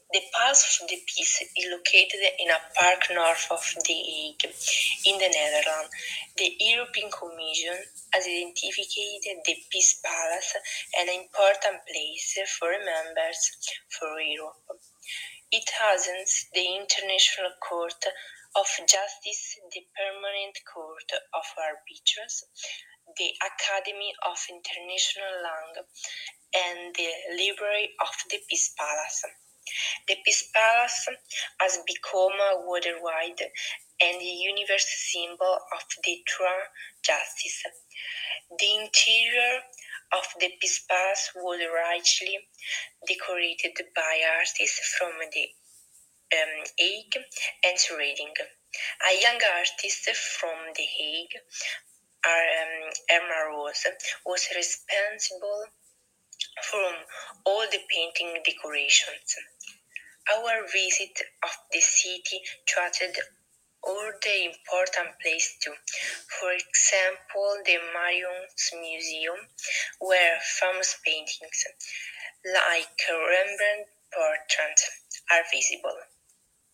The Palace of the Peace is located in a park north of The Hague, in the Netherlands. The European Commission has identified the Peace Palace as an important place for members for Europe. It houses the International Court of Justice, the Permanent Court of Arbiters, the Academy of International Law, and the Library of the Peace Palace. The Peace Palace has become worldwide and a universal symbol of the true justice. The interior of the Peace Palace was richly decorated by artists from the Hague and surrounding. A young artist from The Hague, Irma Rose, was responsible for all the painting decorations. Our visit of the city touched all the important places too. For example, the Marion's Museum, where famous paintings like Rembrandt portraits are visible.